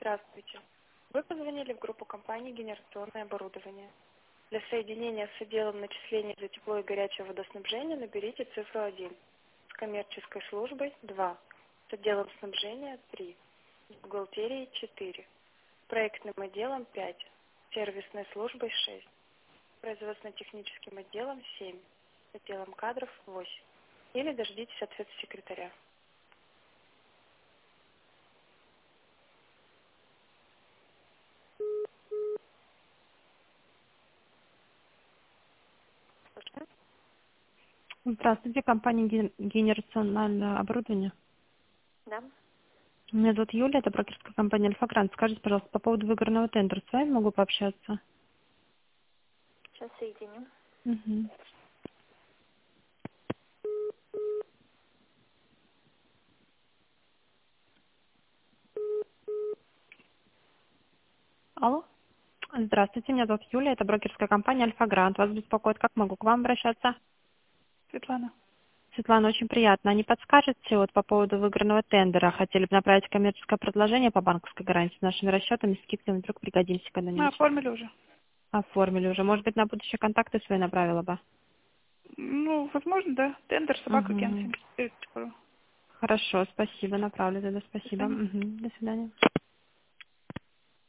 Здравствуйте. Вы позвонили в группу компании «Генерационное оборудование». Для соединения с отделом начислений за тепло и горячее водоснабжение наберите цифру 1. С коммерческой службой 2. С отделом снабжения 3. С бухгалтерией 4. С проектным отделом 5. С сервисной службой 6. С производственно-техническим отделом 7. С отделом кадров 8. Или дождитесь ответа секретаря. Слушаю. Здравствуйте, компания «Генерационное оборудование». Да. Меня зовут Юлия, это брокерская компания «Альфа-Грант». Скажите, пожалуйста, по поводу выигранного тендера с вами могу пообщаться? Сейчас соединим. Угу. Алло? Здравствуйте, меня зовут Юлия, это брокерская компания «Альфа-Грант». Вас беспокоит, как могу к вам обращаться? Светлана. Светлана, очень приятно. А не подскажете вот по поводу выигранного тендера? Хотели бы направить коммерческое предложение по банковской гарантии с нашими расчетами, скидками, вдруг пригодимся Мы когда-нибудь? оформили уже. Оформили уже. Может быть, на будущее контакты свои направила бы? Ну, возможно, да. Тендер, собака, Кен, Угу. 74. Хорошо, спасибо, направлю тогда, До спасибо. свидания. Угу. До свидания.